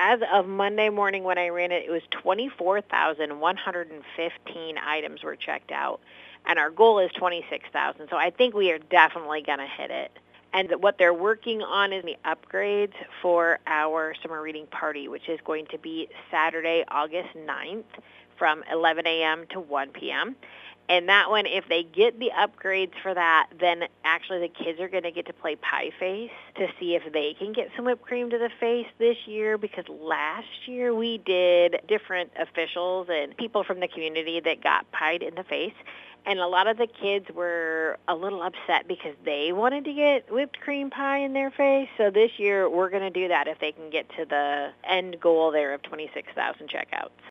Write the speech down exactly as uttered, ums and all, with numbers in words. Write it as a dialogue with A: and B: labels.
A: as of Monday morning when I ran it, it was twenty-four thousand one hundred fifteen items were checked out, and our goal is twenty-six thousand. So I think we are definitely going to hit it. And what they're working on is the upgrades for our summer reading party, which is going to be Saturday, August ninth from eleven a.m. to one p.m. And that one, if they get the upgrades for that, then actually the kids are going to get to play Pie Face to see if they can get some whipped cream to the face this year, because last year we did different officials and people from the community that got pied in the face. And a lot of the kids were a little upset because they wanted to get whipped cream pie in their face. So this year we're going to do that if they can get to the end goal there of twenty-six thousand checkouts.